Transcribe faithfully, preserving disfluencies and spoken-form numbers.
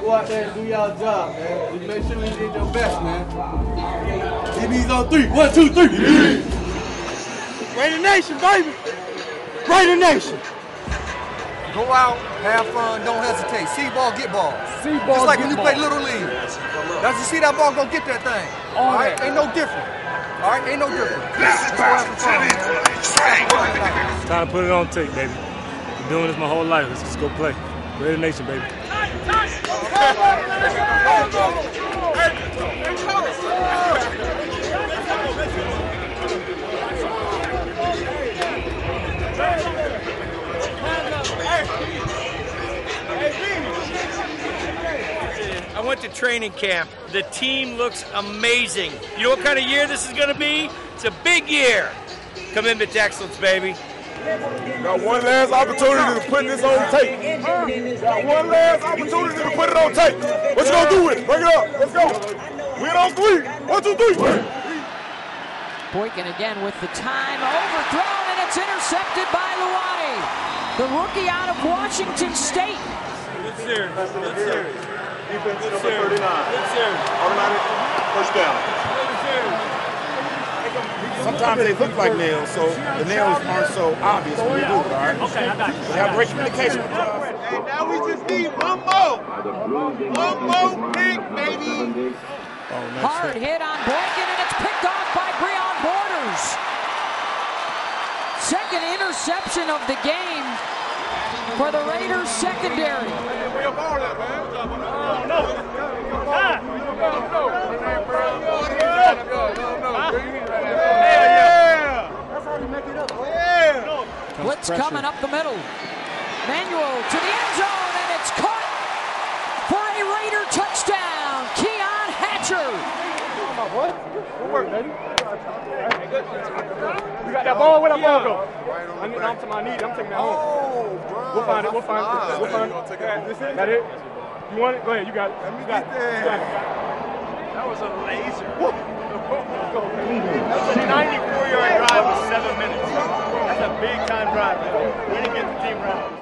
go out there and do y'all job, man. Just make sure you did your best, man. D B's on three. One, two, three. Raider Nation, baby. Raider Nation. Go out, have fun, don't hesitate. See ball, get ball. See ball, Just like get when you ball. play Little League. That's you see that ball, go get that thing. All right, ain't no different. All right, ain't no different. Just go have some fun, man. Time to put it on tape, baby. Been doing this my whole life. Let's just go play. Raider Nation, baby. I went to training camp. The team looks amazing. You know what kind of year this is going to be? It's a big year. Commitment to excellence, baby. Got one last opportunity to put this on tape. Got one last opportunity to put it on tape. What you gonna do with it? Bring it up. Let's go. Win on three. One, two, three. Boykin again with the time overthrown, and it's intercepted by Luani, the rookie out of Washington State. Good series. Good series. Defense number thirty-nine. Good series. Automatic first down. Sometimes they look like nails, so the nails aren't so obvious when you do it, all right? Okay, I got you. We have great communication with y'all. And now we just need one more. One more pick, baby. Oh, nice Hard hit on Boykin, and it's picked off by Breon Borders. Second interception of the game for the Raiders secondary. Where your ball at, man? Oh, no. Blitz coming up the middle. Manuel to the end zone, and it's caught for a Raider touchdown. Keon Hatcher. What? Good work, baby. You got that ball? Where that ball go? I need, I'm to my knee. I'm taking that home. Oh, bro. We'll find it. We'll find it. We'll find it. This it? That it? You want it? Go ahead. You got it. Let me You got get it. You got it. that. That was a laser. Let's go, baby. That's a ninety-four yard drive with seven minutes. That's a big time drive, man. Way to get the team right.